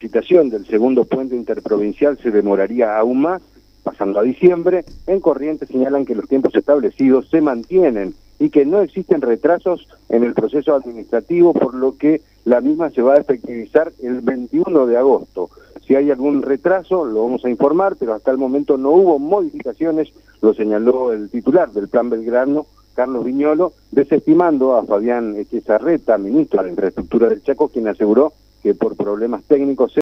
licitación del segundo puente interprovincial se demoraría aún más, pasando a diciembre. En Corrientes señalan que los tiempos establecidos se mantienen y que no existen retrasos en el proceso administrativo, por lo que la misma se va a efectivizar el 21 de agosto. Si hay algún retraso, lo vamos a informar, pero hasta el momento no hubo modificaciones, lo señaló el titular del Plan Belgrano, Carlos Viñolo, desestimando a Fabián Echezarreta, ministro de Infraestructura del Chaco, quien aseguró que por problemas técnicos